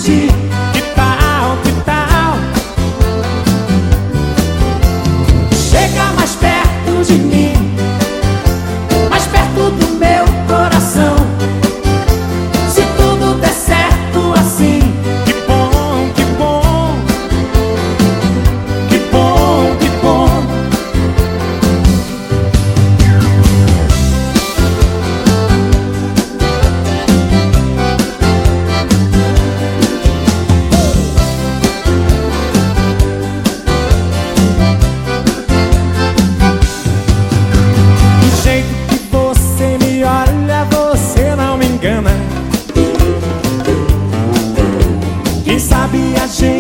ti. Que tal, que tal? Chega mais perto de mim, mais perto do meu coração. Se tudo der certo assim, que bom, que bom. Que bom, que bom. Do jeito que você me olha, você não me engana. Quem sabe a gente